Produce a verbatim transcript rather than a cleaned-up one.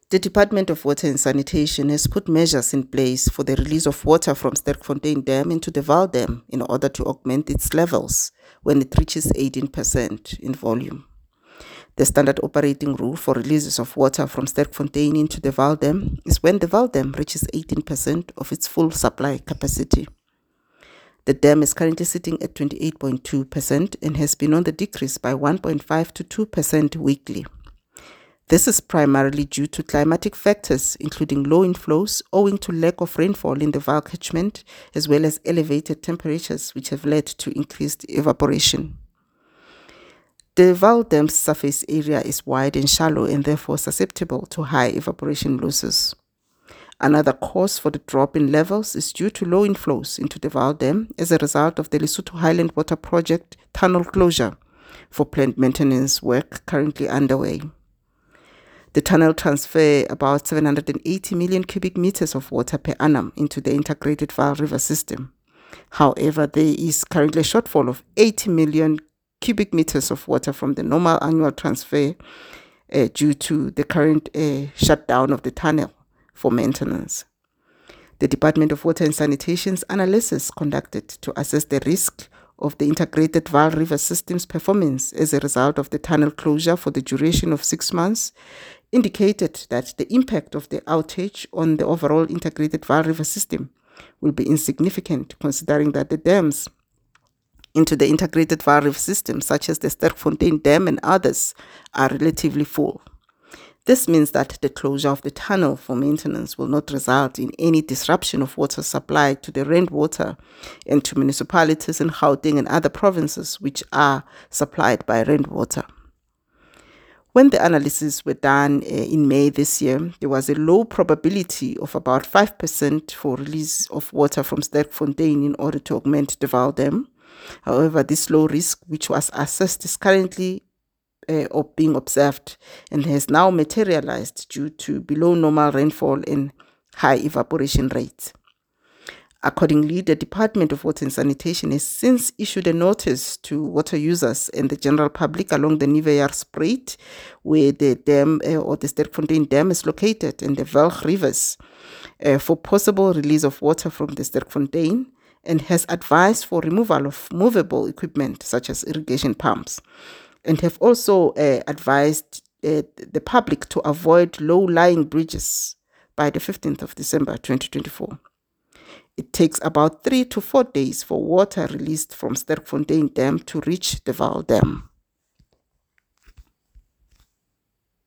The Department of Water and Sanitation has put measures in place for the release of water from Sterkfontein Dam into the Vaal Dam in order to augment its levels when it reaches eighteen percent in volume. The standard operating rule for releases of water from Sterkfontein into the Vaal Dam is when the Vaal Dam reaches eighteen percent of its full supply capacity. The dam is currently sitting at twenty-eight point two percent and has been on the decrease by one point five to two percent weekly. This is primarily due to climatic factors, including low inflows owing to lack of rainfall in the Vaal catchment, as well as elevated temperatures, which have led to increased evaporation. The Vaal Dam's surface area is wide and shallow and therefore susceptible to high evaporation losses. Another cause for the drop in levels is due to low inflows into the Vaal Dam as a result of the Lesotho Highland Water Project tunnel closure for plant maintenance work currently underway. The tunnel transfers about seven hundred eighty million cubic meters of water per annum into the integrated Vaal River system. However, there is currently a shortfall of eighty million cubic meters of water from the normal annual transfer uh, due to the current uh, shutdown of the tunnel for maintenance. The Department of Water and Sanitation's analysis conducted to assess the risk of the integrated Vaal River system's performance as a result of the tunnel closure for the duration of six months indicated that the impact of the outage on the overall integrated Vaal River system will be insignificant, considering that the dams into the integrated Vaal River system, such as the Sterkfontein Dam and others, are relatively full. This means that the closure of the tunnel for maintenance will not result in any disruption of water supply to the Rand Water and to municipalities in Gauteng and other provinces which are supplied by Rand Water. When the analyses were done uh, in May this year, there was a low probability of about five percent for release of water from Sterkfontein in order to augment the Vaal Dam. However, this low risk, which was assessed, is currently uh, being observed and has now materialized due to below normal rainfall and high evaporation rates. Accordingly, the Department of Water and Sanitation has since issued a notice to water users and the general public along the Nieuwejaarspruit, where the dam uh, or the Sterkfontein Dam is located, and the Velg rivers uh, for possible release of water from the Sterkfontein, and has advised for removal of movable equipment such as irrigation pumps, and have also uh, advised uh, the public to avoid low-lying bridges by the fifteenth of December twenty twenty-four. It takes about three to four days for water released from Sterkfontein Dam to reach the Vaal Dam.